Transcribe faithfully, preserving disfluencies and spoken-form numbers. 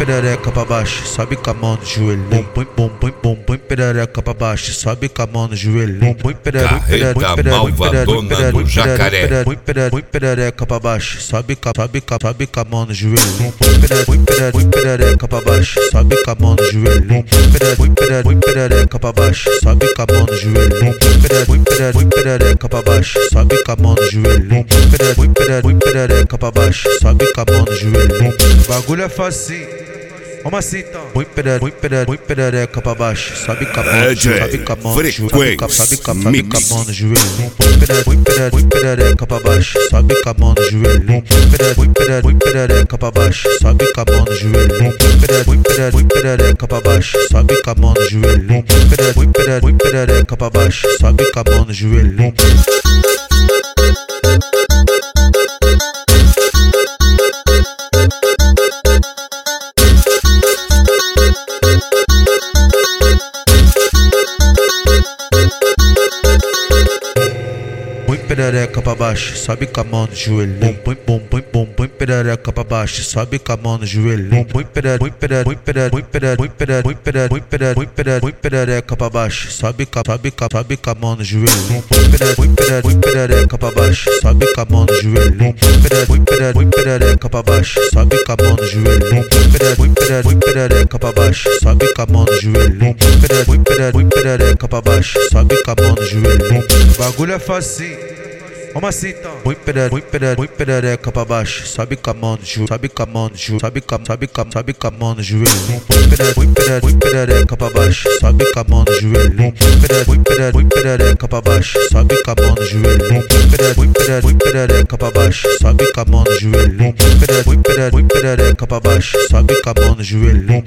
perereca pra baixo, sobe com a mão no joelho. Bum, bum, bum, bum, bum, bum, perereca pra baixo, sobe com a mão no joelho. Bum, bum, perereca, Carreta malvadona do jacaré. Bum, perereca pra baixo, sobe com, sobe com, sobe com a mão no joelho. Bum, perereca pra baixo, sobe com a mão no joelho. Bum, perereca pra baixo, sobe com a mão no joelho. Bum, perereca pra baixo, sobe com a mão no joelho. Bum, perereca pra baixo, sobe com a mão no joelho. O bagulho é facinho, vamos assim então. Põe perereca pra baixo, sobe com a mão, sobe com a mão no joelho. Sobe com a mão no joelho. Põe perereca pra baixo, sobe com a mão no joelho. Põe perereca pra baixo, sobe com a mão no joelho. Põe perereca pra baixo, sobe com a mão no joelho. Põe perereca pra baixo, sobe com a mão no joelho. Põe perereca pra baixo, sobe com a mão no joelho. Põe, põe, põe, põe, põe perereca pra baixo, sobe com a mão no joelho. Põe perereca, põe perereca, põe perereca, põe perereca, põe perereca, põe perereca, põe perereca, põe perereca pra baixo, sobe com, sobe com, sobe com a mão no joelho. Põe perereca, põe perereca, põe perereca pra baixo, sobe com a mão no joelho. Põe perereca, põe perereca, põe perereca pra baixo, sobe com a mão no joelho. Põe perereca, põe perereca, põe perereca pra baixo, sobe com a mão no joelho. Põe perereca, põe perereca, põe perereca pra baixo, sobe com a mão no joelho. O bagulho é facinho, vamos assim então. Põe perereca, põe perereca pra baixo, sobe com a mão no joelho, sobe com a mão no joelho, sobe com, sobe com, sobe com a mão no joelho. Põe perereca, põe perereca pra baixo, sobe com a mão no joelho. Põe perereca, põe perereca pra baixo, sobe com a mão no joelho. Põe perereca, põe perereca pra baixo, sobe com a mão no joelho. Põe perereca, põe perereca pra baixo, sobe com a mão no joelho.